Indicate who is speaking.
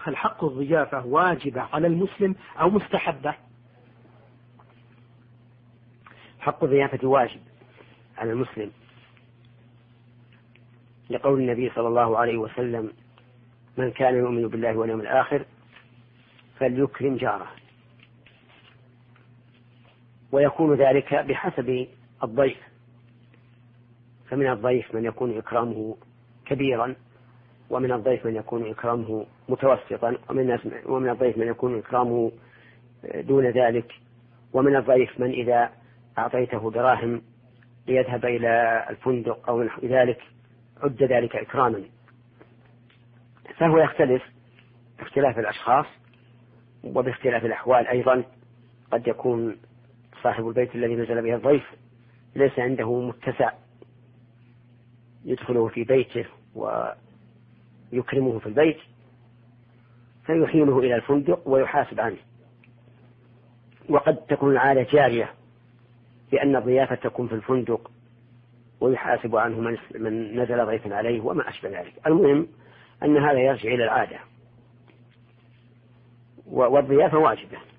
Speaker 1: هل حق الضيافة واجبة على المسلم أو مستحبة؟
Speaker 2: حق الضيافة واجب على المسلم، لقول النبي صلى الله عليه وسلم: من كان يؤمن بالله واليوم الآخر فليكرم جاره. ويكون ذلك بحسب الضيف، فمن الضيف من يكون إكرامه كبيرا، ومن الضيف من يكون إكرامه متوسطا، ومن الضيف من يكون إكرامه دون ذلك، ومن الضيف من إذا أعطيته دراهم ليذهب إلى الفندق أو نحو ذلك عد ذلك إكراما. فهو يختلف باختلاف الأشخاص وباختلاف الأحوال أيضا. قد يكون صاحب البيت الذي نزل به الضيف ليس عنده متسع يدخله في بيته ويكرمه في البيت فيحيله إلى الفندق ويحاسب عنه. وقد تكون العادة جارية لأن الضيافة تكون في الفندق ويحاسب عنه من نزل ضيفا عليه وما أشبه ذلك. المهم أن هذا يرجع إلى العادة، والضيافة واجبة.